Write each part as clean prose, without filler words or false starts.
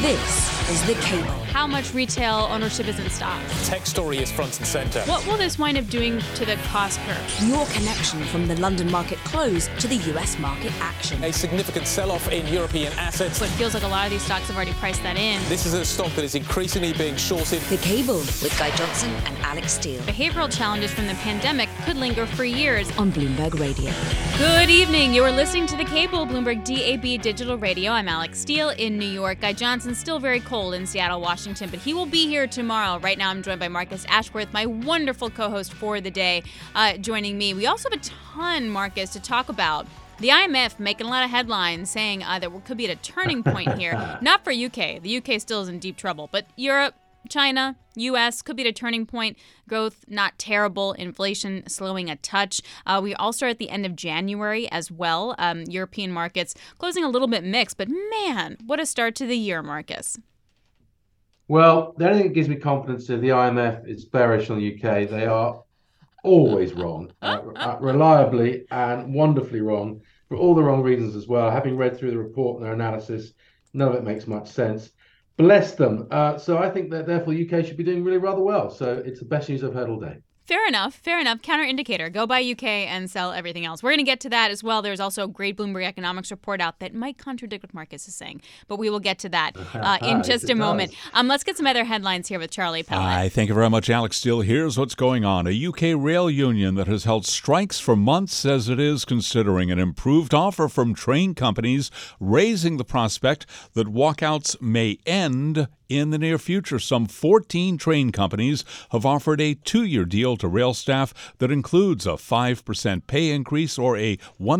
This is The Cable. How much retail ownership is in stock? Tech story is front and centre. What will this wind up doing to the cost curve? Your connection from the London market close to the US market action. A significant sell-off in European assets. So it feels like a lot of these stocks have already priced that in. This is a stock that is increasingly being shorted. The Cable with Guy Johnson and Alex Steele. Behavioral challenges from the pandemic could linger for years. On Bloomberg Radio. Good evening. You are listening to The Cable, Bloomberg DAB Digital Radio. I'm Alex Steele in New York. Guy Johnson's still very cold in Seattle, Washington, but he will be here tomorrow. Right now, I'm joined by Marcus Ashworth, my wonderful co-host for the day, joining me. We also have a ton, Marcus, to talk about. The IMF making a lot of headlines saying that we could be at a turning point here. Not for UK. The UK still is in deep trouble, but Europe, China, U.S. could be at a turning point. Growth not terrible. Inflation slowing a touch. We also are at the end of January as well. European markets closing a little bit mixed, but man, what a start to the year, Marcus. Well, the only thing that gives me confidence is the IMF is bearish on the UK. They are always wrong, reliably and wonderfully wrong, for all the wrong reasons as well. Having read through the report and their analysis, none of it makes much sense. Bless them. So I think that therefore UK should be doing really rather well. So it's the best news I've heard all day. Fair enough. Counter indicator. Go buy UK and sell everything else. We're going to get to that as well. There's also a great Bloomberg economics report out that might contradict what Marcus is saying, but we will get to that in just a moment. Let's get some other headlines here with Charlie Pellet. Thank you very much, Alex Steele. Here's what's going on. A UK rail union that has held strikes for months says it is considering an improved offer from train companies, raising the prospect that walkouts may end in the near future. Some 14 train companies have offered a 2-year deal to rail staff that includes a 5% pay increase or a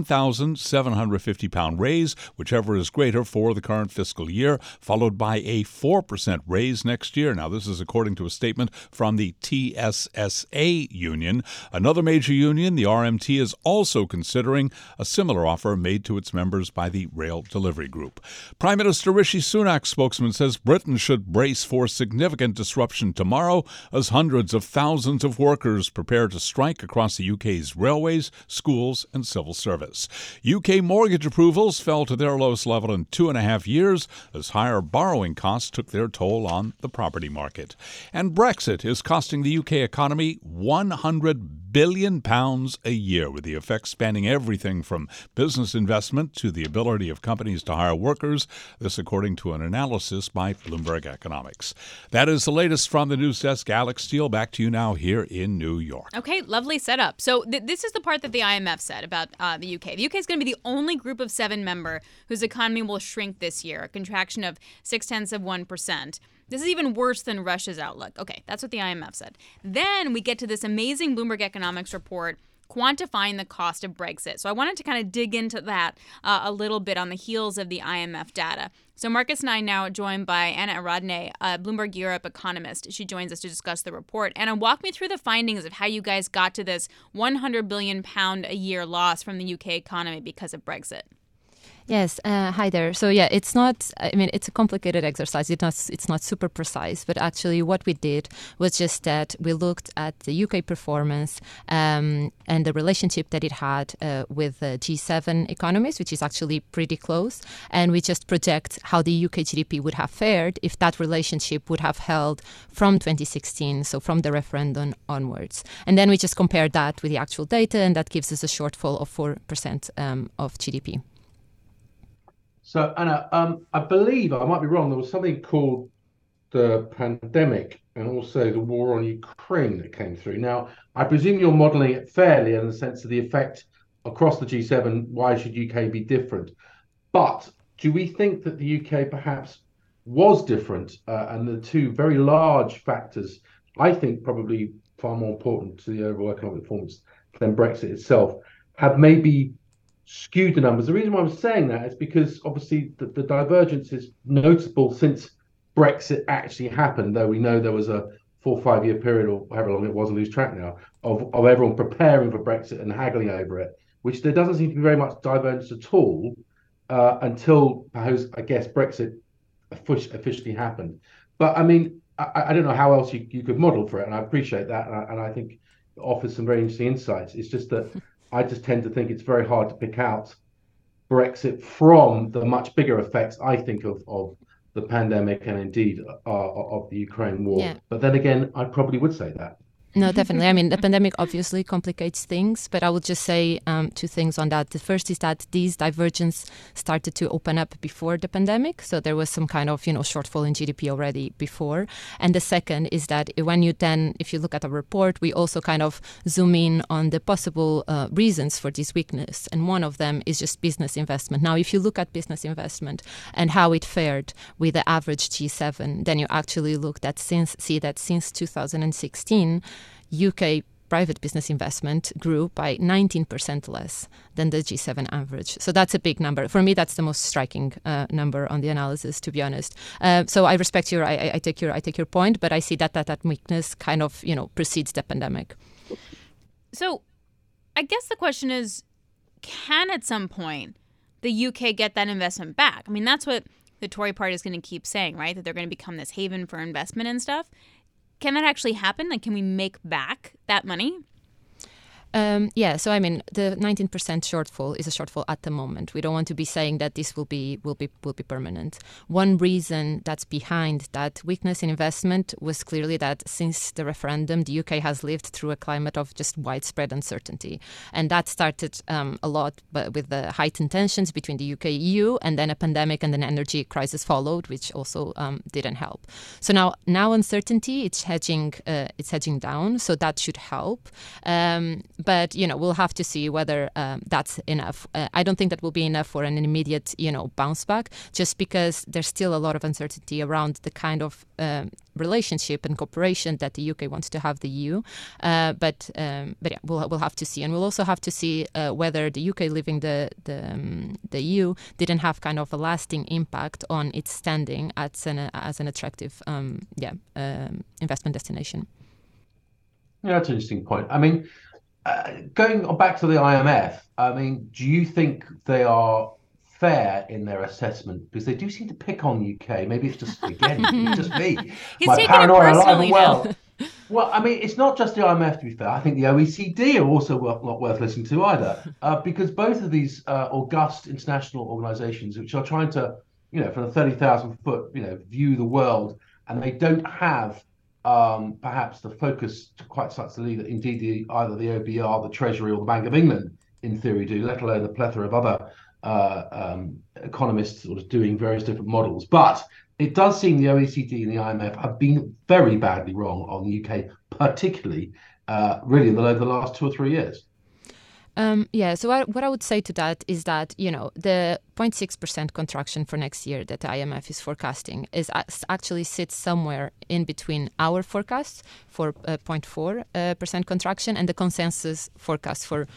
£1,750 raise, whichever is greater for the current fiscal year, followed by a 4% raise next year. Now, this is according to a statement from the TSSA union. Another major union, the RMT, is also considering a similar offer made to its members by the Rail Delivery Group. Prime Minister Rishi Sunak's spokesman says Britain should brace for significant disruption tomorrow as hundreds of thousands of workers prepare to strike across the UK's railways, schools, and civil service. UK mortgage approvals fell to their lowest level in 2.5 years as higher borrowing costs took their toll on the property market. And Brexit is costing the UK economy £100 billion a year, with the effects spanning everything from business investment to the ability of companies to hire workers. This according to an analysis by Bloomberg Economics. That is the latest from the news desk. Alex Steele, back to you now here in New York. Okay, lovely setup. So this is the part that the IMF said about the UK. The UK is going to be the only group of 7 member whose economy will shrink this year, a contraction of 0.6%. This is even worse than Russia's outlook. Okay, that's what the IMF said. Then we get to this amazing Bloomberg Economics report quantifying the cost of Brexit. So I wanted to kind of dig into that a little bit on the heels of the IMF data. So Marcus and I now joined by Anna Aradne, a Bloomberg Europe economist. She joins us to discuss the report. Anna, walk me through the findings of how you guys got to this £100 billion a year loss from the UK economy because of Brexit. Yes, hi there. So yeah, it's a complicated exercise. It's not super precise, but actually what we did was just that we looked at the UK performance and the relationship that it had with G7 economies, which is actually pretty close. And we just project how the UK GDP would have fared if that relationship would have held from 2016, so from the referendum onwards. And then we just compare that with the actual data, and that gives us a shortfall of 4% of GDP. So, Anna, I believe, I might be wrong, there was something called the pandemic and also the war on Ukraine that came through. Now, I presume you're modelling it fairly in the sense of the effect across the G7. Why should UK be different? But do we think that the UK perhaps was different? And the two very large factors, I think probably far more important to the overall economic performance than Brexit itself, have maybe skewed the numbers. The reason why I'm saying that is because obviously the divergence is noticeable since Brexit actually happened, though we know there was a 4 or 5 year period, or however long it was, I lose track now, of everyone preparing for Brexit and haggling over it, which there doesn't seem to be very much divergence at all until, I guess, Brexit officially happened. But I mean, I don't know how else you could model for it, and I appreciate that, and I think it offers some very interesting insights. It's just that I just tend to think it's very hard to pick out Brexit from the much bigger effects, I think, of the pandemic and indeed of the Ukraine war. Yeah. But then again, I probably would say that. No, definitely. I mean, the pandemic obviously complicates things, but I would just say two things on that. The first is that these divergences started to open up before the pandemic, so there was some kind of, shortfall in GDP already before. And the second is that if you look at a report, we also kind of zoom in on the possible reasons for this weakness, and one of them is just business investment. Now, if you look at business investment and how it fared with the average G7, then you actually see that since 2016. UK private business investment grew by 19% less than the G7 average. So that's a big number. For me, that's the most striking number on the analysis, to be honest. So I respect I take your point, but I see that weakness kind of, precedes the pandemic. So I guess the question is, can at some point the UK get that investment back? I mean, that's what the Tory party is going to keep saying, right? That they're going to become this haven for investment and stuff. Can that actually happen? Like, can we make back that money? So I mean, the 19% shortfall is a shortfall at the moment. We don't want to be saying that this will be permanent. One reason that's behind that weakness in investment was clearly that since the referendum, the UK has lived through a climate of just widespread uncertainty, and that started a lot, but with the heightened tensions between the UK and EU, and then a pandemic and an energy crisis followed, which also didn't help. So now uncertainty it's hedging down, so that should help. But, we'll have to see whether that's enough. I don't think that will be enough for an immediate, bounce back, just because there's still a lot of uncertainty around the kind of relationship and cooperation that the UK wants to have the EU. But we'll have to see. And we'll also have to see whether the UK leaving the EU didn't have kind of a lasting impact on its standing as an attractive investment destination. Yeah, that's an interesting point. I mean, going back to the IMF, I mean, do you think they are fair in their assessment? Because they do seem to pick on the UK. Maybe it's just, again, it's just me. He's taking it personally now. Well, I mean, it's not just the IMF, to be fair. I think the OECD are also not worth listening to either, because both of these august international organizations, which are trying to, from a 30,000 foot, view the world, and they don't have perhaps the focus quite subtly that indeed either the OBR, the Treasury, or the Bank of England, in theory, do, let alone the plethora of other economists sort of doing various different models. But it does seem the OECD and the IMF have been very badly wrong on the UK, particularly really over the last 2 or 3 years. So what I would say to that is that, the 0.6% contraction for next year that the IMF is forecasting actually sits somewhere in between our forecast for 0.4% contraction and the consensus forecast for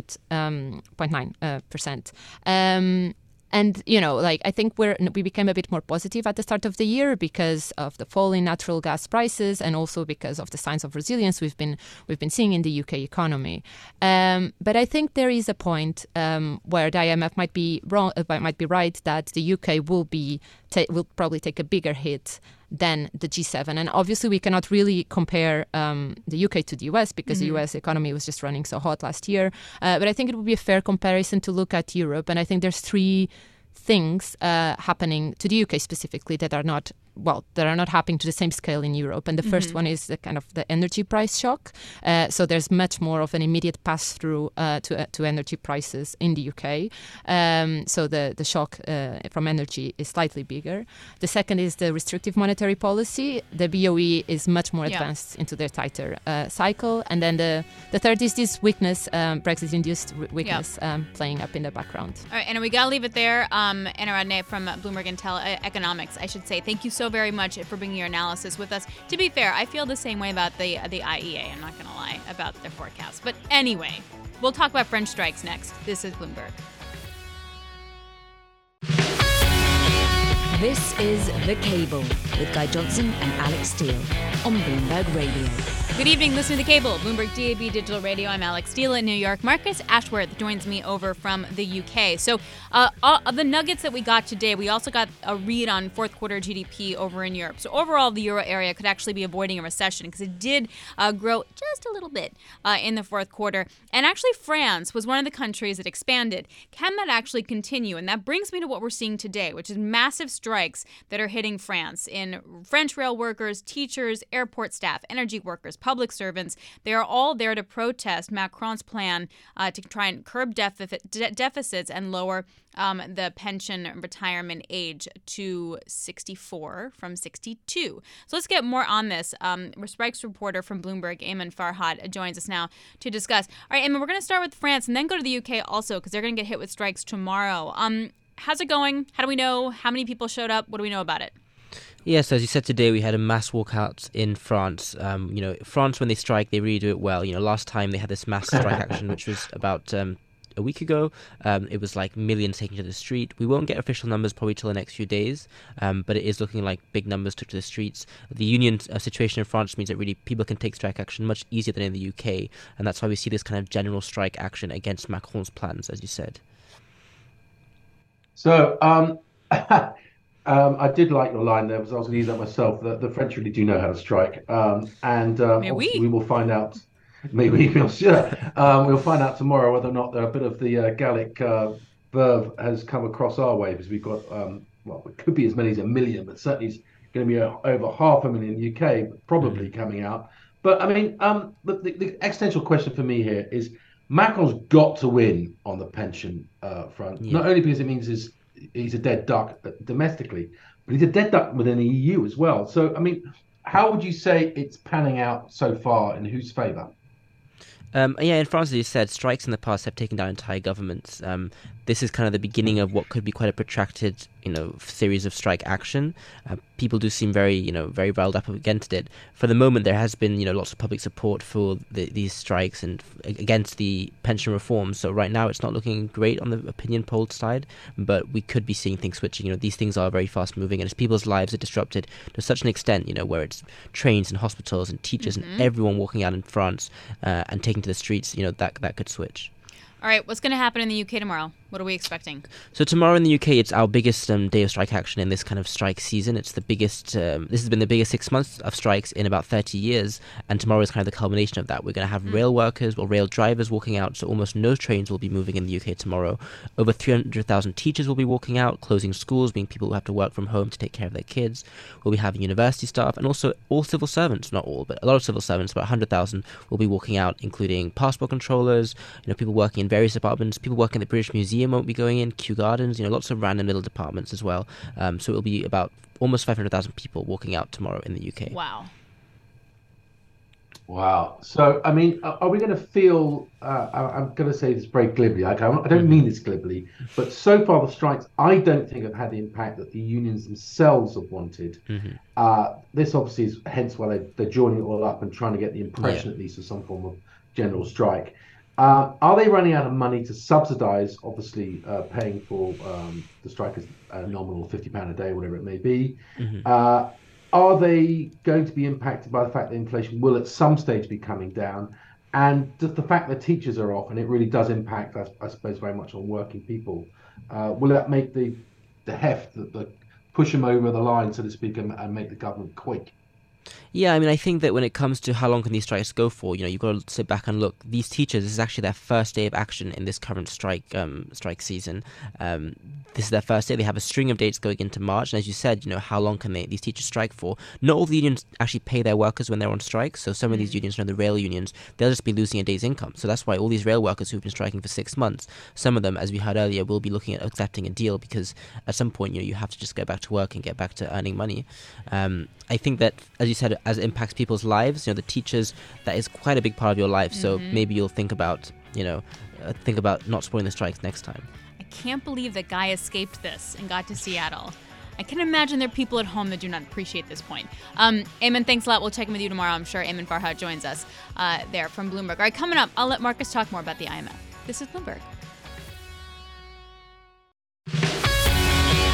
0.9%. And, I think we became a bit more positive at the start of the year because of the fall in natural gas prices and also because of the signs of resilience we've been seeing in the UK economy. But I think there is a point where the IMF might be right that the UK will probably take a bigger hit than the G7. And obviously we cannot really compare the UK to the US because the US economy was just running so hot last year. But I think it would be a fair comparison to look at Europe. And I think there's 3 things happening to the UK specifically that are not happening to the same scale in Europe. And the first one is the kind of the energy price shock. So there's much more of an immediate pass-through to energy prices in the UK. So the shock from energy is slightly bigger. The second is the restrictive monetary policy. The BOE is much more advanced into their tighter cycle. And then the third is this weakness, Brexit-induced weakness playing up in the background. All right, and we got to leave it there. Anna Rodney from Bloomberg Intel Economics, I should say. Thank you so very much for bringing your analysis with us. To be fair, I feel the same way about the IEA. I'm not going to lie about their forecast. But anyway, we'll talk about French strikes next. This is Bloomberg. This is The Cable with Guy Johnson and Alex Steele on Bloomberg Radio. Good evening, listen to The Cable, Bloomberg DAB Digital Radio. I'm Alex Steele in New York. Marcus Ashworth joins me over from the UK. So the nuggets that we got today, we also got a read on fourth quarter GDP over in Europe. So overall, the euro area could actually be avoiding a recession because it did grow just a little bit in the fourth quarter. And actually, France was one of the countries that expanded. Can that actually continue? And that brings me to what we're seeing today, which is massive strikes that are hitting France in French rail workers, teachers, airport staff, energy workers, public servants. They are all there to protest Macron's plan to try and curb deficits and lower the pension retirement age to 64 from 62. So let's get more on this. Strikes reporter from Bloomberg, Ayman Farhad, joins us now to discuss. All right, Ayman, we're going to start with France and then go to the UK also because they're going to get hit with strikes tomorrow. How's it going? How do we know? How many people showed up? What do we know about it? Yes, as you said today, we had a mass walkout in France. France, when they strike, they really do it well. Last time they had this mass strike action, which was about a week ago. It was like millions taking to the street. We won't get official numbers probably till the next few days, but it is looking like big numbers took to the streets. The union situation in France means that really people can take strike action much easier than in the UK, and that's why we see this kind of general strike action against Macron's plans, as you said. So, I did like your line there because I was going to use that myself. The French really do know how to strike, we will find out. Maybe we'll find out tomorrow whether or not a bit of the Gallic verve has come across our way, because we've got it could be as many as 1 million, but certainly it's going to be over 500,000 UK probably coming out. But I mean, the existential question for me here is Macron's got to win on the pension front, not only because it means he's a dead duck domestically, but he's a dead duck within the EU as well. So, I mean, how would you say it's panning out so far, in whose favour? In France, as you said, strikes in the past have taken down entire governments. This is kind of the beginning of what could be quite a protracted, series of strike action. People do seem very riled up against it. For the moment, there has been, lots of public support for these strikes and against the pension reform. So right now, it's not looking great on the opinion poll side, but we could be seeing things switching. These things are very fast moving, and as people's lives are disrupted to such an extent, where it's trains and hospitals and teachers and everyone walking out in France and taking to the streets, that could switch. All right, what's going to happen in the UK tomorrow? What are we expecting? So tomorrow in the UK, it's our biggest day of strike action in this kind of strike season. It's the biggest. This has been the biggest 6 months of strikes in about 30 years, and tomorrow is kind of the culmination of that. We're going to have rail workers or rail drivers walking out, so almost no trains will be moving in the UK tomorrow. Over 300,000 teachers will be walking out, closing schools, being people who have to work from home to take care of their kids. We'll be having university staff, and also all civil servants, not all, but a lot of civil servants, about 100,000, will be walking out, including passport controllers, people working in various departments, people working at the British Museum won't be going in, Kew Gardens, lots of random little departments as well. So it'll be about almost 500,000 people walking out tomorrow in the UK. Wow. So, I mean, are we going to feel, I'm going to say this very glibly, I don't mean this glibly, but so far the strikes, I don't think have had the impact that the unions themselves have wanted. This obviously is hence why they're joining it all up and trying to get the impression at least of some form of general strike. Are they running out of money to subsidise, obviously, paying for the strikers a nominal £50 a day, whatever it may be? Are they going to be impacted by the fact that inflation will at some stage be coming down? And just the fact that teachers are off, and it really does impact, I suppose, very much on working people, will that make the heft, the push them over the line, so to speak, and make the government quake? Yeah, I mean, I think that when it comes to how long can these strikes go for, you've got to sit back and look. These teachers, this is actually their first day of action in this current strike season. This is their first day. They have a string of dates going into March. And as you said, how long can these teachers strike for? Not all the unions actually pay their workers when they're on strike. So some of these unions, the rail unions, they'll just be losing a day's income. So that's why all these rail workers who've been striking for 6 months, some of them, as we heard earlier, will be looking at accepting a deal because at some point, you have to just go back to work and get back to earning money. I think that, as you said, as it impacts people's lives, the teachers, that is quite a big part of your life. So maybe you'll think about not supporting the strikes next time. I can't believe that Guy escaped this and got to Seattle. I can imagine there are people at home that do not appreciate this point. Ayman, thanks a lot. We'll check in with you tomorrow. I'm sure Ayman Farhad joins us there from Bloomberg. All right, coming up, I'll let Marcus talk more about the IMF. This is Bloomberg.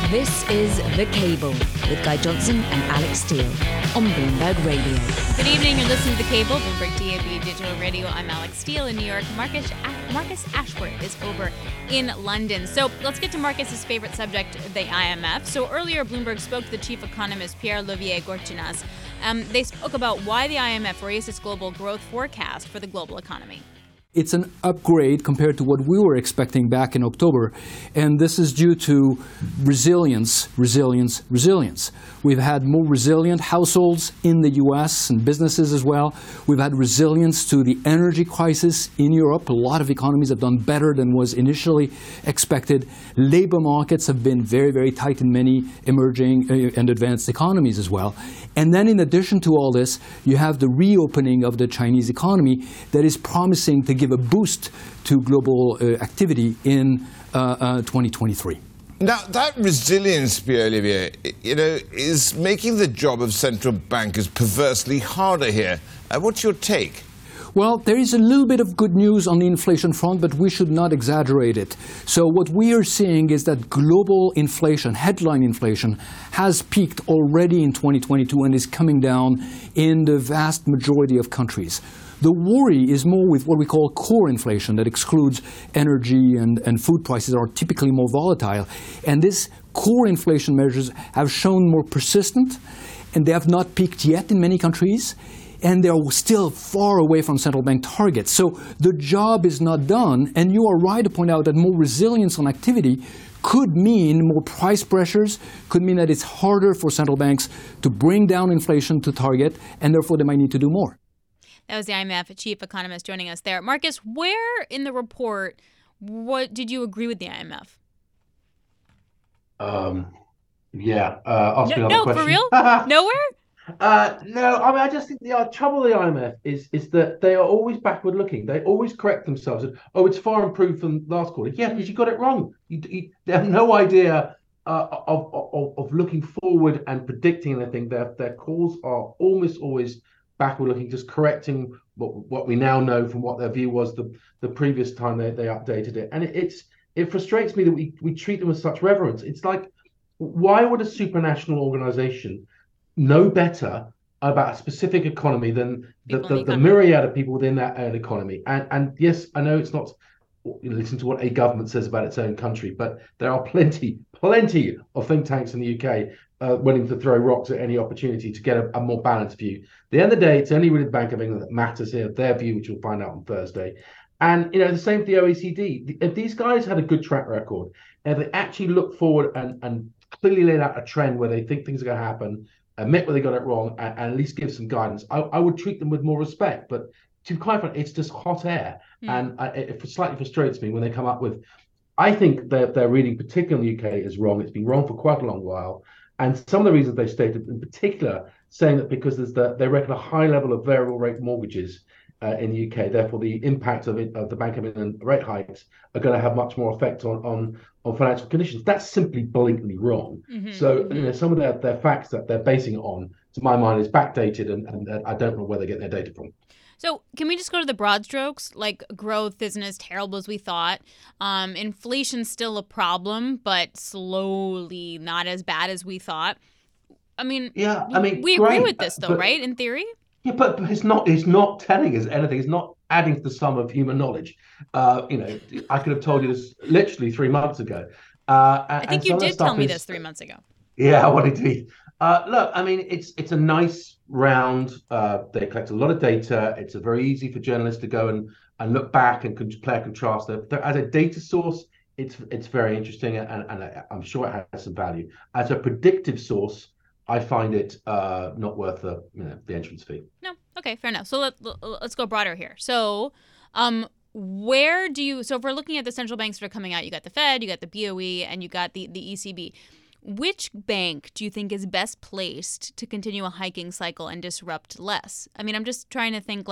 This is The Cable with Guy Johnson and Alex Steele on Bloomberg Radio. Good evening. You're listening to The Cable, Bloomberg DAB Digital Radio. I'm Alex Steele in New York. Marcus Ashworth is over in London. So let's get to Marcus's favorite subject, the IMF. So earlier, Bloomberg spoke to the chief economist, Pierre-Olivier Gorchinas. They spoke about why the IMF raised its global growth forecast for the global economy. It's an upgrade compared to what we were expecting back in October. And this is due to resilience. We've had more resilient households in the US and businesses as well. We've had resilience to the energy crisis in Europe. A lot of economies have done better than was initially expected. Labor markets have been very, very tight in many emerging and advanced economies as well. And then in addition to all this, you have the reopening of the Chinese economy that is promising to give a boost to global activity in 2023. Now, that resilience, Pierre-Olivier, is making the job of central bankers perversely harder here. What's your take? Well, there is a little bit of good news on the inflation front, but we should not exaggerate it. So what we are seeing is that global inflation, headline inflation, has peaked already in 2022 and is coming down in the vast majority of countries. The worry is more with what we call core inflation that excludes energy and food prices are typically more volatile. And this core inflation measures have shown more persistent, and they have not peaked yet in many countries. And they're still far away from central bank targets. So the job is not done, and you are right to point out that more resilience on activity could mean more price pressures, could mean that it's harder for central banks to bring down inflation to target, and therefore they might need to do more. That was the IMF chief economist joining us there. Marcus, where in the report did you agree with the IMF? Ask me another no, question. For real? Nowhere? No, I mean, I just think the trouble with the IMF is that they are always backward looking. They always correct themselves. Oh, it's far improved from last quarter. Yeah, because you got it wrong. They have no idea of looking forward and predicting anything. Their calls are almost always backward looking, just correcting what we now know from what their view was the previous time they updated it. And it frustrates me that we treat them with such reverence. It's like, why would a supranational organization know better about a specific economy than the myriad of people within that economy? And yes, I know it's not listen to what a government says about its own country, but there are plenty of think tanks in the UK willing to throw rocks at any opportunity to get a more balanced view. At the end of the day, it's only really the Bank of England that matters here, their view, which we'll find out on Thursday. And the same for the OECD. If these guys had a good track record, if they actually look forward and clearly laid out a trend where they think things are going to happen, admit where they got it wrong, and at least give some guidance, I would treat them with more respect. But to be quite frank, it's just hot air. And it slightly frustrates me when they come up with, I think their reading, particularly in the UK, is wrong. It's been wrong for quite a long while. And some of the reasons they stated, in particular, saying that because they reckon a high level of variable rate mortgages in the UK, therefore the impact of the Bank of England rate hikes are going to have much more effect on financial conditions. That's simply blatantly wrong. So some of their facts that they're basing it on, to my mind, is backdated, and I don't know where they get their data from. So can we just go to the broad strokes? Like, growth isn't as terrible as we thought. Inflation's still a problem, but slowly not as bad as we thought. We agree with this, though, right? In theory? Yeah, but it's not telling us anything. It's not adding to the sum of human knowledge. I could have told you this literally 3 months ago. I think you did tell me this 3 months ago. Yeah, what indeed. Look, I mean, it's a nice round. They collect a lot of data. It's very easy for journalists to go and look back and compare and contrast. As a data source, it's very interesting, and I'm sure it has some value. As a predictive source, I find it not worth the entrance fee. No, okay, fair enough. So let's go broader here. So, so if we're looking at the central banks that are coming out, you got the Fed, you got the BOE, and you got the ECB. Which bank do you think is best placed to continue a hiking cycle and disrupt less? I mean, I'm just trying to think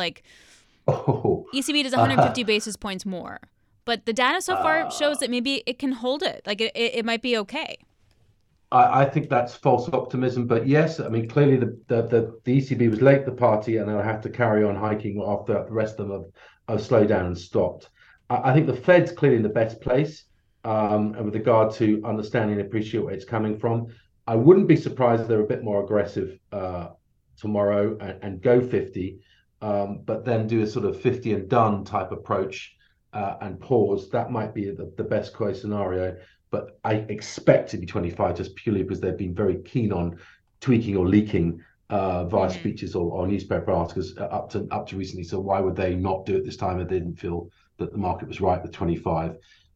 ECB does 150 basis points more, but the data so far shows that maybe it can hold it. Like it might be okay. I think that's false optimism, but yes, I mean, clearly the ECB was late to the party, and they'll have to carry on hiking after the rest of them have slowed down and stopped. I think the Fed's clearly in the best place. and with regard to understanding and appreciate where it's coming from. I wouldn't be surprised if they're a bit more aggressive tomorrow and go 50, but then do a sort of 50 and done type approach and pause. That might be the best case scenario, but I expect to be 25 just purely because they've been very keen on tweaking or leaking via speeches or newspaper articles up to recently. So why would they not do it this time if they didn't feel that the market was right with 25?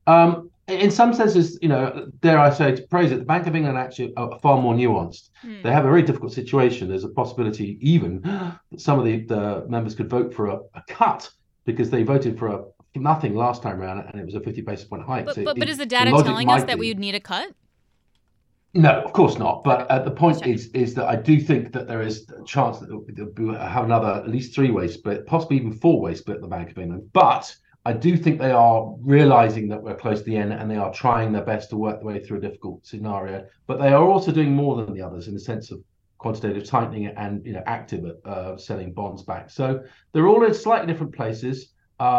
In some senses, dare I say, to praise it, the Bank of England actually are far more nuanced. They have a very difficult situation. There's a possibility even that some of the members could vote for a cut because they voted for nothing last time around and it was a 50 basis point hike. But is the data telling us that we would need a cut? No, of course not. But the point is that I do think that there is a chance that we'll have another at least 3-way split, possibly even 4-way split at the Bank of England. But I do think they are realizing that we're close to the end and they are trying their best to work their way through a difficult scenario. But they are also doing more than the others in the sense of quantitative tightening and active selling bonds back. So they're all in slightly different places.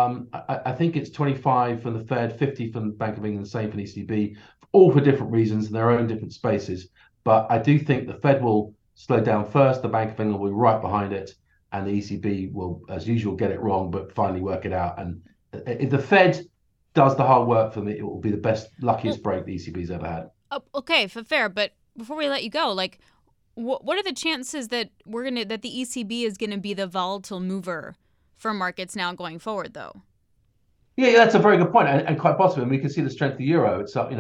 I think it's 25 from the Fed, 50 from the Bank of England, the same for the ECB, all for different reasons in their own different spaces. But I do think the Fed will slow down first, the Bank of England will be right behind it, and the ECB will, as usual, get it wrong, but finally work it out. And if the Fed does the hard work for me, it will be the best, luckiest break the ECB's ever had. Oh, okay, fair. But before we let you go, what are the chances that that the ECB is gonna be the volatile mover for markets now going forward, though? Yeah, that's a very good point, and quite possibly. And we can see the strength of the euro. It's up,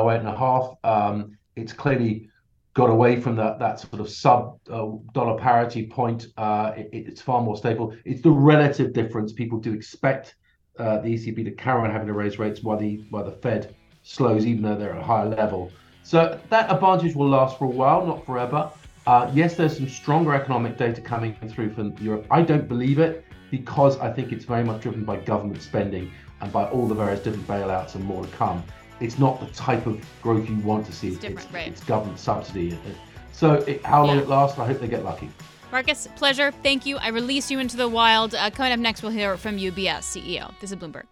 108.5. It's clearly got away from that sort of sub dollar parity point. It's far more stable. It's the relative difference. People do expect the ECB to carry on having to raise rates while the Fed slows, even though they're at a higher level. So that advantage will last for a while, not forever. Yes, there's some stronger economic data coming through from Europe. I don't believe it because I think it's very much driven by government spending and by all the various different bailouts and more to come. It's not the type of growth you want to see. It's different, right? It's government subsidy. So how long it lasts, I hope they get lucky. Marcus, pleasure. Thank you. I release you into the wild. Coming up next, we'll hear from UBS CEO. This is Bloomberg.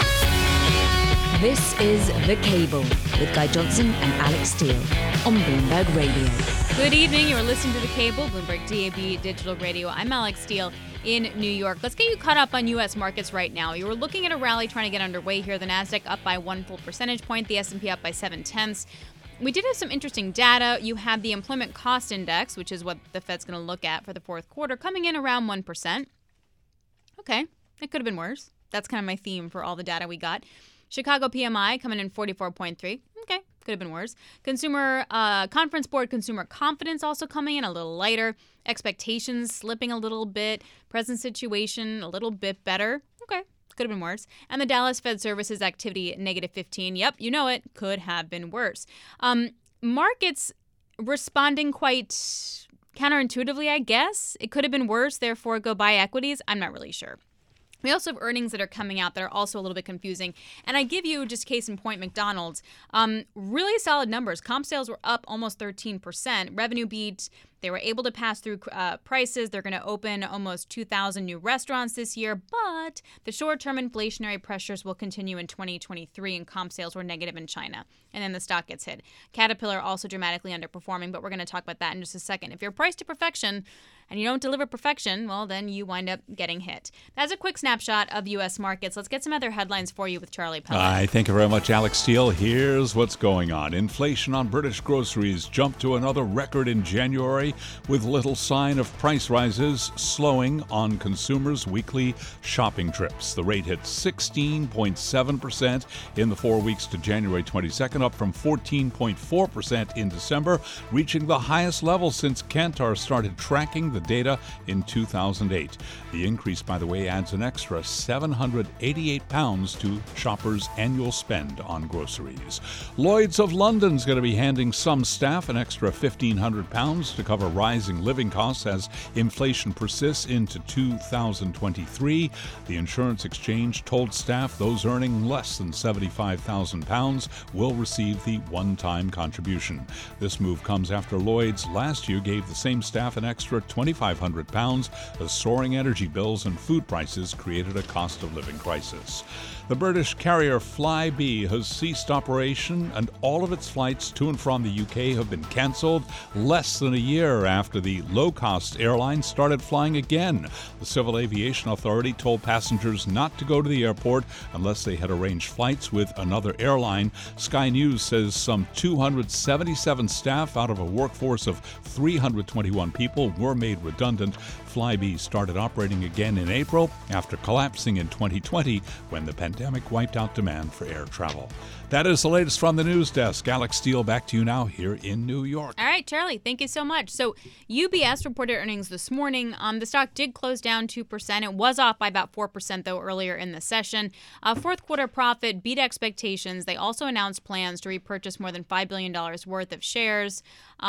This is The Cable with Guy Johnson and Alex Steele on Bloomberg Radio. Good evening. You're listening to The Cable, Bloomberg DAB Digital Radio. I'm Alex Steele in New York. Let's get you caught up on U.S. markets right now. You were looking at a rally trying to get underway here. The Nasdaq up by 1 full percentage point. The S&P up by 0.7. We did have some interesting data. You had the employment cost index, which is what the Fed's going to look at for the fourth quarter, coming in around 1%. Okay, it could have been worse. That's kind of my theme for all the data we got. Chicago PMI coming in 44.3. Okay, could have been worse. Consumer Conference Board consumer confidence also coming in a little lighter. Expectations slipping a little bit. Present situation a little bit better. Okay, could have been worse. And the Dallas Fed Services activity negative 15. Yep, you know it. Could have been worse. Markets responding quite counterintuitively, I guess. It could have been worse, therefore go buy equities. I'm not really sure. We also have earnings that are coming out that are also a little bit confusing. And I give you, just case in point, McDonald's. Really solid numbers. Comp sales were up almost 13%. Revenue beat. They were able to pass through prices. They're going to open almost 2,000 new restaurants this year. But the short-term inflationary pressures will continue in 2023, and comp sales were negative in China. And then the stock gets hit. Caterpillar also dramatically underperforming, but we're going to talk about that in just a second. If you're priced to perfection and you don't deliver perfection, well, then you wind up getting hit. That's a quick snapshot of U.S. markets. Let's get some other headlines for you with Charlie Pellet. Thank you very much, Alex Steele. Here's what's going on. Inflation on British groceries jumped to another record in January, with little sign of price rises slowing on consumers' weekly shopping trips. The rate hit 16.7% in the 4 weeks to January 22nd, up from 14.4% in December, reaching the highest level since Kantar started tracking the data in 2008. The increase, by the way, adds an extra £788 to shoppers' annual spend on groceries. Lloyd's of London's going to be handing some staff an extra £1,500 to cover rising living costs as inflation persists into 2023. The insurance exchange told staff those earning less than £75,000 will receive the one-time contribution. This move comes after Lloyd's last year gave the same staff an extra £2,500 as soaring energy bills and food prices created a cost of living crisis. The British carrier Flybe has ceased operation, and all of its flights to and from the UK have been cancelled less than a year after the low-cost airline started flying again. The Civil Aviation Authority told passengers not to go to the airport unless they had arranged flights with another airline. Sky News says some 277 staff out of a workforce of 321 people were made redundant. Flybe started operating again in April after collapsing in 2020 when the pandemic wiped out demand for air travel. That is the latest from the news desk. Alex Steele, back to you now here in New York. All right, Charlie, thank you so much. So UBS reported earnings this morning. The stock did close down 2%. It was off by about 4%, though, earlier in the session. Fourth quarter profit beat expectations. They also announced plans to repurchase more than $5 billion worth of shares.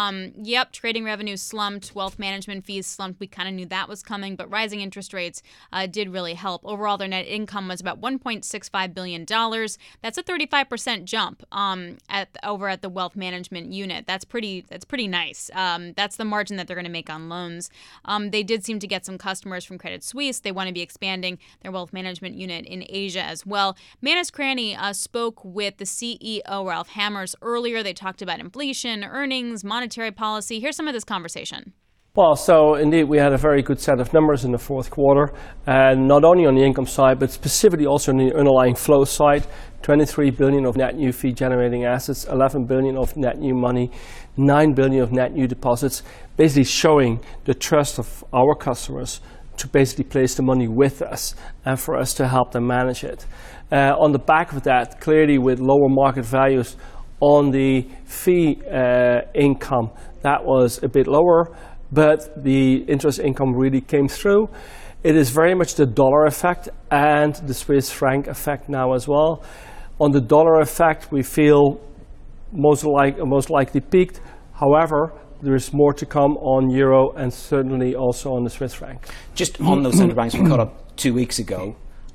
Trading revenue slumped. Wealth management fees slumped. We kind of knew that was coming, but rising interest rates did really help. Overall, their net income was about $1.65 billion. That's a 35% jump over at the wealth management unit. That's pretty nice. That's the margin that they're going to make on loans. They did seem to get some customers from Credit Suisse. They want to be expanding their wealth management unit in Asia as well. Manus Cranny spoke with the CEO, Ralph Hammers, earlier. They talked about inflation, earnings, monetary policy. Here's some of this conversation. Well, so indeed, we had a very good set of numbers in the fourth quarter, and not only on the income side, but specifically also on the underlying flow side. 23 billion of net new fee-generating assets, 11 billion of net new money, 9 billion of net new deposits, basically showing the trust of our customers to basically place the money with us and for us to help them manage it. On the back of that, clearly with lower market values on the fee income, that was a bit lower, but the interest income really came through. It is very much the dollar effect and the Swiss franc effect now as well. On the dollar effect, we feel most likely peaked. However, there is more to come on euro and certainly also on the Swiss franc. Just on those central banks, we caught up 2 weeks ago,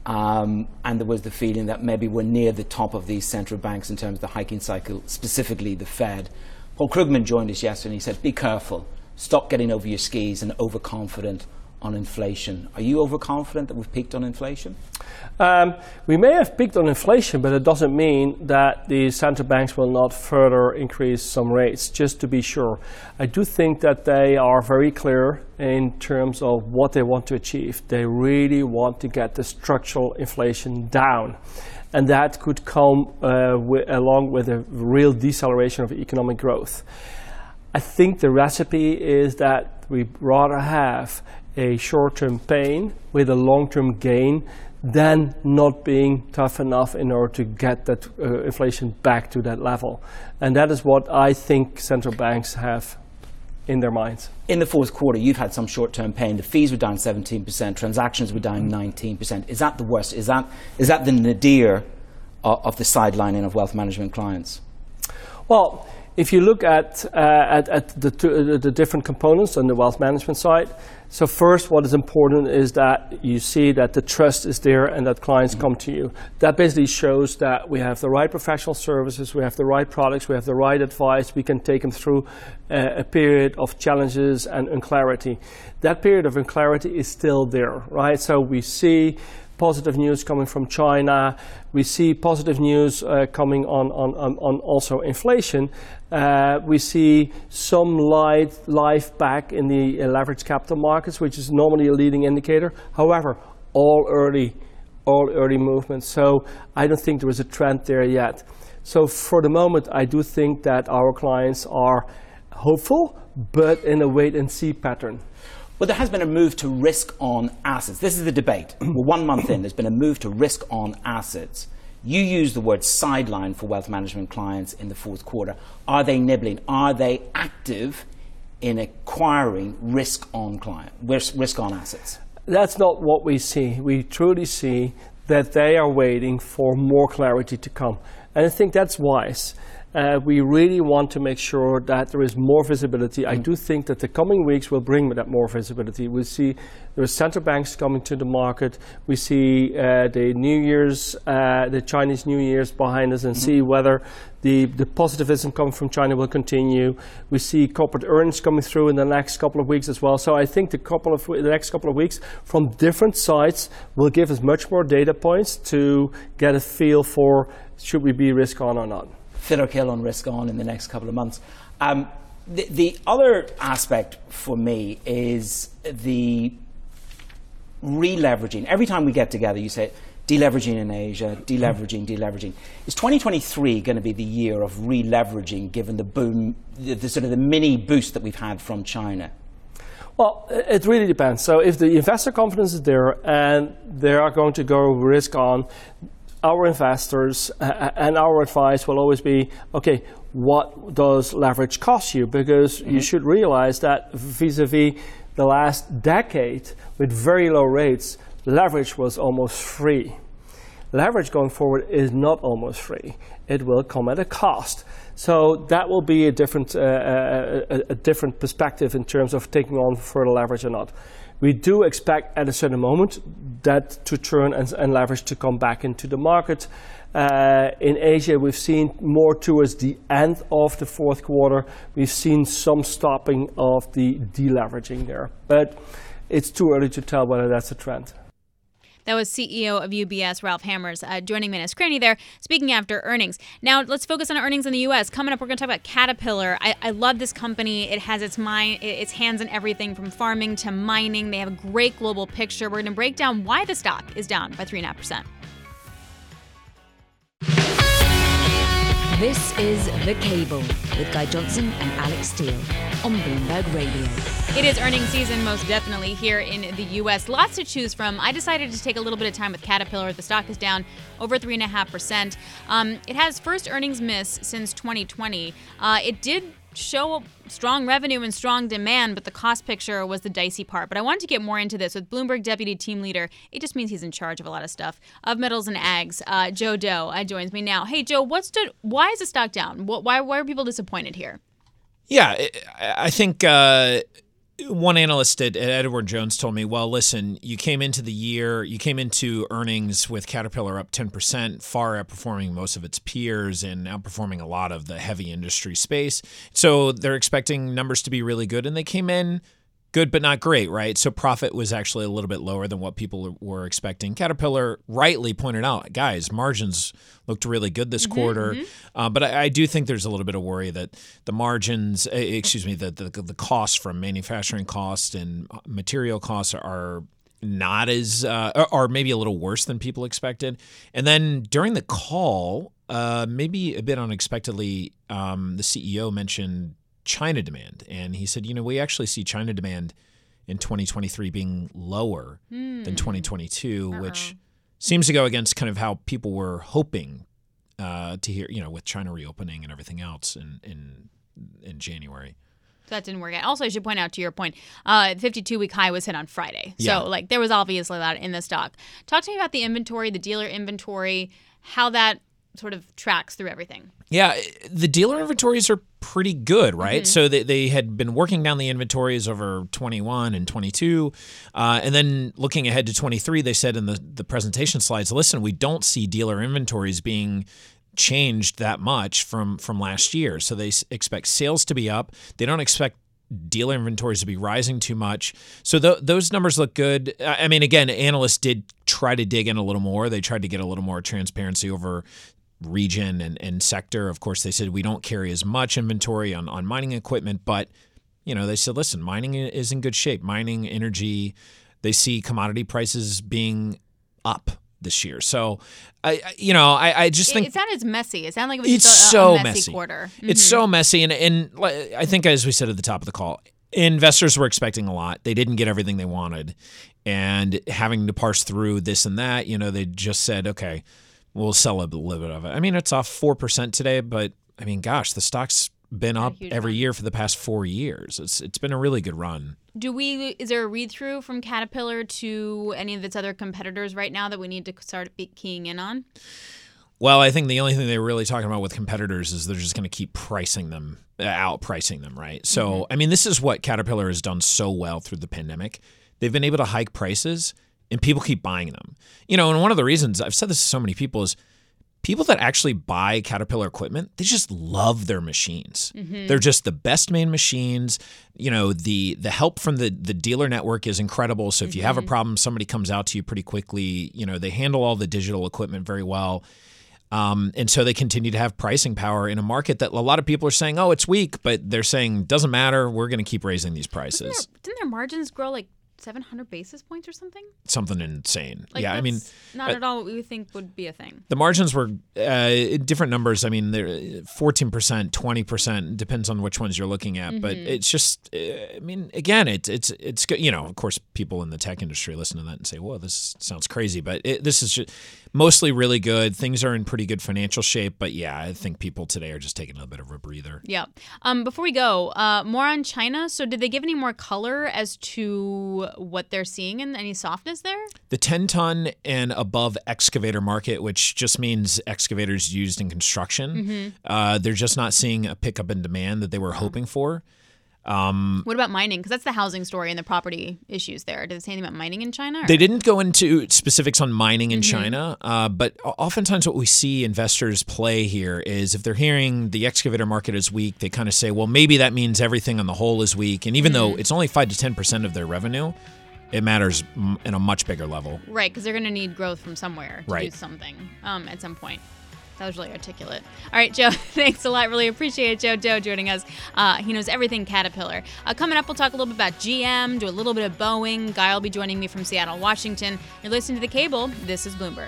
and there was the feeling that maybe we're near the top of these central banks in terms of the hiking cycle, specifically the Fed. Paul Krugman joined us yesterday and he said, be careful. Stop getting over your skis and overconfident on inflation. Are you overconfident that we've peaked on inflation? We may have peaked on inflation, but it doesn't mean that the central banks will not further increase some rates, just to be sure. I do think that they are very clear in terms of what they want to achieve. They really want to get the structural inflation down. And that could come along with a real deceleration of economic growth. I think the recipe is that we rather have a short-term pain with a long-term gain than not being tough enough in order to get that inflation back to that level. And that is what I think central banks have in their minds. In the fourth quarter, you've had some short-term pain. The fees were down 17%, transactions were down 19%. Is that the worst? Is that the nadir of the sidelining of wealth management clients? Well, if you look at the different components on the wealth management side, so first what is important is that you see that the trust is there and that clients come to you. That basically shows that we have the right professional services, we have the right products, we have the right advice, we can take them through a period of challenges and unclarity. That period of unclarity is still there, right? So we see positive news coming from China. We see positive news coming on also inflation. We see some life back in the leveraged capital markets, which is normally a leading indicator. However, all early movements. So I don't think there is a trend there yet. So for the moment, I do think that our clients are hopeful, but in a wait-and-see pattern. Well, there has been a move to risk on assets. This is the debate. We're 1 month in. There's been a move to risk on assets. You use the word sideline for wealth management clients in the fourth quarter. Are they nibbling? Are they active in acquiring risk on assets? That's not what we see. We truly see that they are waiting for more clarity to come. And I think that's wise. We really want to make sure that there is more visibility. I do think that the coming weeks will bring that more visibility. We'll see there are central banks coming to the market. We see the New Year's, the Chinese New Year's behind us, and see whether the positivism coming from China will continue. We see corporate earnings coming through in the next couple of weeks as well. So I think the next couple of weeks from different sides will give us much more data points to get a feel for should we be risk on or not. Fit or kill on risk on in the next couple of months. The other aspect for me is the re-leveraging. Every time we get together, you say deleveraging in Asia, deleveraging. Is 2023 going to be the year of re-leveraging given the boom, the sort of the mini boost that we've had from China? Well, it really depends. So if the investor confidence is there and they are going to go risk on, our investors and our advice will always be, okay, what does leverage cost you? Because you should realize that vis-a-vis the last decade with very low rates, leverage was almost free. Leverage going forward is not almost free. It will come at a cost. So that will be a different perspective in terms of taking on further leverage or not. We do expect at a certain moment that to turn and leverage to come back into the market. In Asia, we've seen more towards the end of the fourth quarter. We've seen some stopping of the deleveraging there. But it's too early to tell whether that's a trend. That was CEO of UBS, Ralph Hammers, joining me in his cranny there, speaking after earnings. Now, let's focus on earnings in the U.S. Coming up, we're going to talk about Caterpillar. I love this company. It has its hands in everything from farming to mining. They have a great global picture. We're going to break down why the stock is down by 3.5%. This is The Cable with Guy Johnson and Alex Steele on Bloomberg Radio. It is earnings season, most definitely, here in the U.S. Lots to choose from. I decided to take a little bit of time with Caterpillar. The stock is down over 3.5%. It has first earnings miss since 2020. It did show strong revenue and strong demand, but the cost picture was the dicey part. But I wanted to get more into this with Bloomberg Deputy Team Leader. It just means he's in charge of a lot of stuff, of metals and ags. Joe Doe joins me now. Hey, Joe, why is the stock down? Why are people disappointed here? Yeah, I think one analyst at Edward Jones told me, well, listen, you came into earnings with Caterpillar up 10%, far outperforming most of its peers and outperforming a lot of the heavy industry space. So they're expecting numbers to be really good, and they came in good but not great, right? So profit was actually a little bit lower than what people were expecting. Caterpillar rightly pointed out, guys, margins looked really good this quarter. But I do think there's a little bit of worry that the margins, the costs from manufacturing costs and material costs are not as, are maybe a little worse than people expected. And then during the call, maybe a bit unexpectedly, the CEO mentioned China demand. And he said, we actually see China demand in 2023 being lower than 2022, which seems to go against kind of how people were hoping to hear, with China reopening and everything else in January. So that didn't work out. Also, I should point out, to your point, the 52-week high was hit on Friday. So, there was obviously that in the stock. Talk to me about the inventory, the dealer inventory, how that sort of tracks through everything. Yeah, the dealer inventories are pretty good, right? So they had been working down the inventories over 21 and 22. And then looking ahead to 23, they said in the presentation slides, listen, we don't see dealer inventories being changed that much from last year. So they expect sales to be up. They don't expect dealer inventories to be rising too much. So those numbers look good. I mean, again, analysts did try to dig in a little more. They tried to get a little more transparency over region and sector. Of course, they said we don't carry as much inventory on mining equipment, but they said, listen, mining is in good shape. Mining, energy, they see commodity prices being up this year. So I just think it sounded messy. It sounded like it was just a messy quarter. It's so messy, and I think, as we said at the top of the call, investors were expecting a lot. They didn't get everything they wanted, and having to parse through this and that, they just said, okay, we'll sell a little bit of it. I mean, it's off 4% today, but I mean, gosh, the stock's been up every year for the past 4 years. It's been a really good run. Is there a read-through from Caterpillar to any of its other competitors right now that we need to start keying in on? Well, I think the only thing they were really talking about with competitors is they're just going to keep outpricing them, right? So, I mean, this is what Caterpillar has done so well through the pandemic. They've been able to hike prices, and people keep buying them. You know, and one of the reasons, I've said this to so many people, is people that actually buy Caterpillar equipment, they just love their machines. They're just the best made machines. You know, the help from the dealer network is incredible. So if you have a problem, somebody comes out to you pretty quickly. You know, they handle all the digital equipment very well. And so they continue to have pricing power in a market that a lot of people are saying, oh, it's weak, but they're saying, doesn't matter, we're going to keep raising these prices. Didn't their margins grow like 700 basis points or something? Something insane. Like, yeah, I mean, not at all what we would think would be a thing. The margins were different numbers. I mean, they're 14%, 20%, depends on which ones you're looking at. But it's just, I mean, again, it's good. You know, of course, people in the tech industry listen to that and say, "Whoa, this sounds crazy." But this is just mostly really good. Things are in pretty good financial shape. But yeah, I think people today are just taking a bit of a breather. Yeah. Before we go, more on China. So did they give any more color as to what they're seeing and any softness there? The 10-ton and above excavator market, which just means excavators used in construction, they're just not seeing a pickup in demand that they were hoping for. What about mining? Because that's the housing story and the property issues there. Did they say anything about mining in China? Or? They didn't go into specifics on mining in China, but oftentimes what we see investors play here is if they're hearing the excavator market is weak, they kind of say, well, maybe that means everything on the whole is weak. And even though it's only 5 to 10% of their revenue, it matters in a much bigger level. Right, because they're going to need growth from somewhere to do something at some point. That was really articulate. All right, Joe, thanks a lot. Really appreciate it. Joe joining us. He knows everything Caterpillar. Coming up, we'll talk a little bit about GM, do a little bit of Boeing. Guy will be joining me from Seattle, Washington. You're listening to The Cable. This is Bloomberg.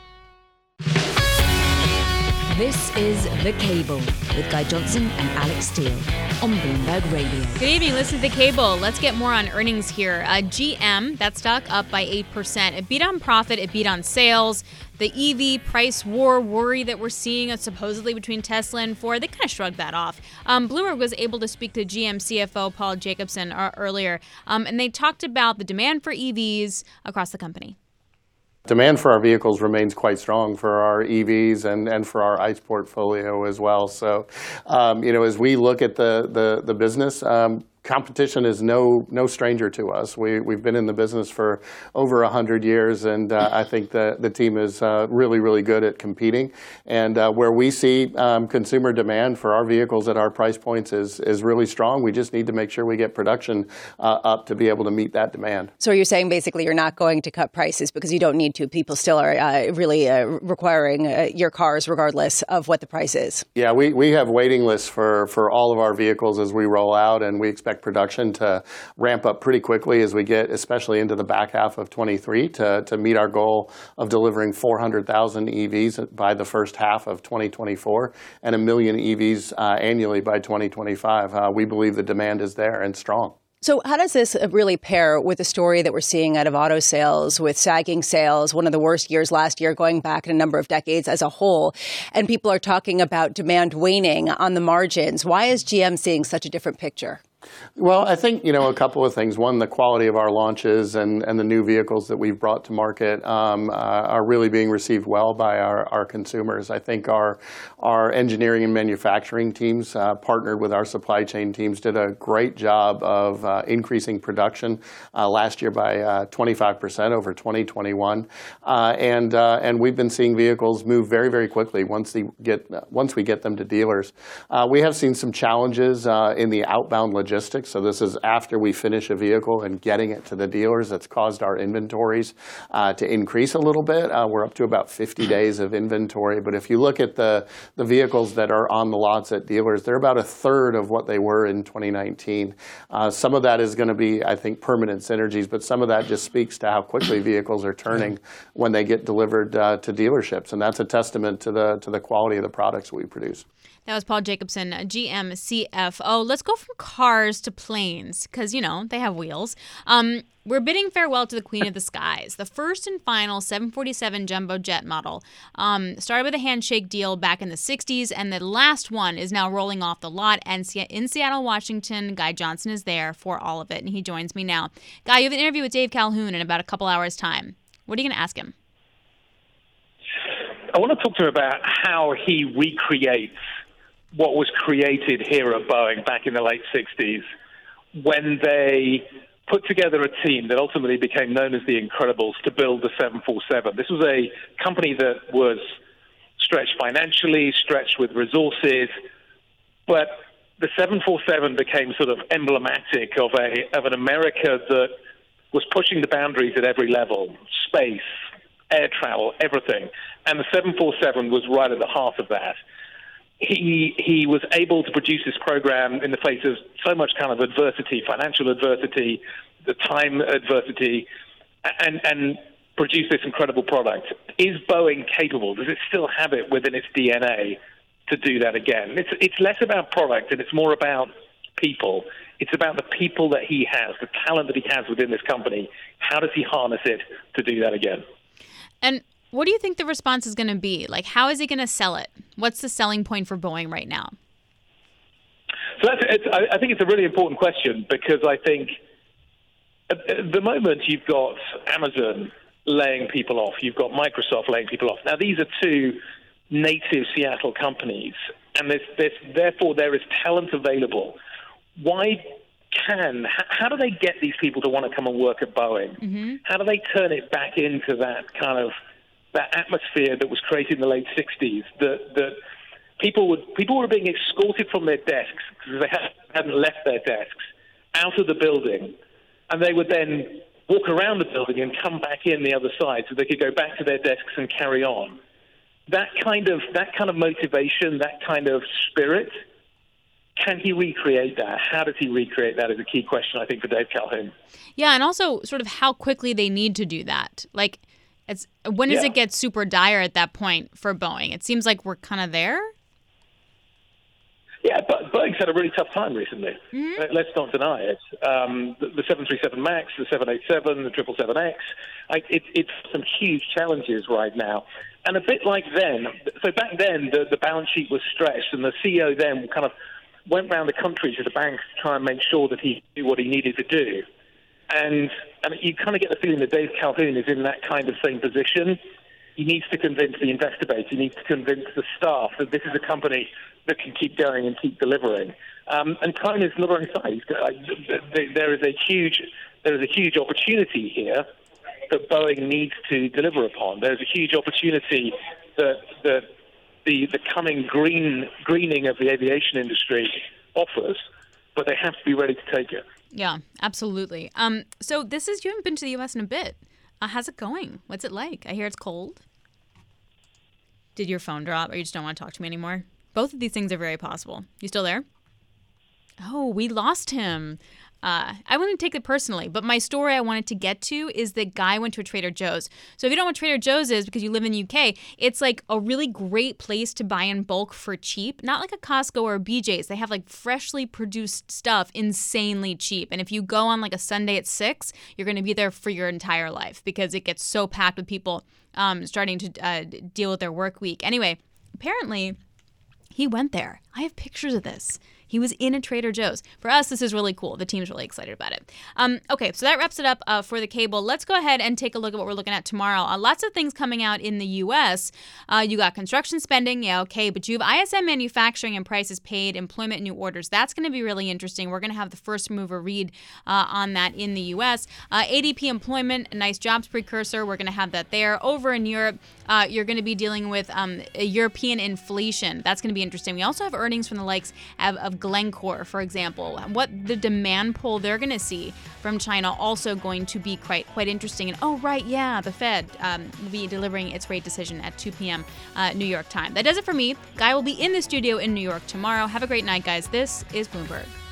This is The Cable with Guy Johnson and Alex Steele on Bloomberg Radio. Good evening. Listen to The Cable. Let's get more on earnings here. GM, that stock up by 8%. It beat on profit. It beat on sales. The EV price war worry that we're seeing supposedly between Tesla and Ford, they kind of shrugged that off. Bloomberg was able to speak to GM CFO Paul Jacobson earlier, and they talked about the demand for EVs across the company. Demand for our vehicles remains quite strong for our EVs and for our ICE portfolio as well. So, as we look at the business, competition is no stranger to us. We've been in the business for over 100 years, and I think the team is really, really good at competing. And where we see consumer demand for our vehicles at our price points is really strong. We just need to make sure we get production up to be able to meet that demand. So you're saying basically you're not going to cut prices because you don't need to. People still are really requiring your cars regardless of what the price is. Yeah, we have waiting lists for all of our vehicles as we roll out, and we expect production to ramp up pretty quickly as we get especially into the back half of 23 to meet our goal of delivering 400,000 EVs by the first half of 2024 and 1 million EVs annually by 2025. We believe the demand is there and strong. So how does this really pair with the story that we're seeing out of auto sales with sagging sales, one of the worst years last year going back in a number of decades as a whole, and people are talking about demand waning on the margins? Why is GM seeing such a different picture? Well, I think, a couple of things. One, the quality of our launches and the new vehicles that we've brought to market are really being received well by our consumers. I think our engineering and manufacturing teams, partnered with our supply chain teams, did a great job of increasing production last year by 25% over 2021. And we've been seeing vehicles move very, very quickly once we get them to dealers. We have seen some challenges in the outbound logistics. So this is after we finish a vehicle and getting it to the dealers. That's caused our inventories to increase a little bit. We're up to about 50 days of inventory. But if you look at the vehicles that are on the lots at dealers, they're about a third of what they were in 2019. Some of that is going to be, I think, permanent synergies, but some of that just speaks to how quickly vehicles are turning when they get delivered to dealerships. And that's a testament to the quality of the products we produce. That was Paul Jacobson, GM CFO. Let's go from cars to planes because, they have wheels. We're bidding farewell to the Queen of the Skies. The first and final 747 jumbo jet model started with a handshake deal back in the 60s, and the last one is now rolling off the lot. And in Seattle, Washington, Guy Johnson is there for all of it, and he joins me now. Guy, you have an interview with Dave Calhoun in about a couple hours' time. What are you going to ask him? I want to talk to him about how he recreates what was created here at Boeing back in the late 60s when they put together a team that ultimately became known as the Incredibles to build the 747. This was a company that was stretched financially, stretched with resources, but the 747 became sort of emblematic of an America that was pushing the boundaries at every level, space, air travel, everything. And the 747 was right at the heart of that. He was able to produce this program in the face of so much kind of adversity, financial adversity, the time adversity, and produce this incredible product. Is Boeing capable? Does it still have it within its DNA to do that again? It's less about product and it's more about people. It's about the people that he has, the talent that he has within this company. How does he harness it to do that again? And what do you think the response is going to be? Like, how is he going to sell it? What's the selling point for Boeing right now? So I think it's a really important question because I think at the moment you've got Amazon laying people off. You've got Microsoft laying people off. Now, these are two native Seattle companies, and therefore there is talent available. How do they get these people to want to come and work at Boeing? Mm-hmm. How do they turn it back into that kind of that atmosphere that was created in the late 60s, that people were being escorted from their desks because they hadn't left their desks out of the building, and they would then walk around the building and come back in the other side so they could go back to their desks and carry on. That kind of motivation, that kind of spirit, can he recreate that? How does he recreate that is a key question, I think, for Dave Calhoun. Yeah, and also sort of how quickly they need to do that. Like, when does it get super dire at that point for Boeing? It seems like we're kind of there. Yeah, but Boeing's had a really tough time recently. Mm-hmm. Let's not deny it. The 737 MAX, the 787, the 777X, it's some huge challenges right now. And a bit like then, so back then the balance sheet was stretched, and the CEO then kind of went around the country to the banks to try and make sure that he knew what he needed to do. And you kind of get the feeling that Dave Calhoun is in that kind of same position. He needs to convince the investor base. He needs to convince the staff that this is a company that can keep going and keep delivering. And time is not on his side. There is a huge opportunity here that Boeing needs to deliver upon. There's a huge opportunity that the coming greening of the aviation industry offers, but they have to be ready to take it. Yeah, absolutely. So you haven't been to the U.S. in a bit. How's it going? What's it like? I hear it's cold. Did your phone drop, or you just don't want to talk to me anymore? Both of these things are very possible. You still there? Oh, we lost him. I wouldn't take it personally, but my story I wanted to get to is that Guy went to a Trader Joe's. So if you don't know what Trader Joe's is because you live in the UK, it's like a really great place to buy in bulk for cheap. Not like a Costco or a BJ's. They have like freshly produced stuff insanely cheap. And if you go on like a Sunday at 6, you're going to be there for your entire life because it gets so packed with people starting to deal with their work week. Anyway, apparently he went there. I have pictures of this. He was in a Trader Joe's. For us, this is really cool. The team's really excited about it. Okay, so that wraps it up for the cable. Let's go ahead and take a look at what we're looking at tomorrow. Lots of things coming out in the U.S. You got construction spending, yeah, okay, but you have ISM manufacturing and prices paid, employment, new orders. That's going to be really interesting. We're going to have the first mover read on that in the U.S. ADP employment, a nice jobs precursor. We're going to have that there. Over in Europe, you're going to be dealing with European inflation. That's going to be interesting. We also have earnings from the likes of Glencore, for example. What the demand pull they're going to see from China also going to be quite interesting. And oh, right, yeah, the Fed will be delivering its rate decision at 2 p.m. New York time. That does it for me. Guy will be in the studio in New York tomorrow. Have a great night, guys. This is Bloomberg.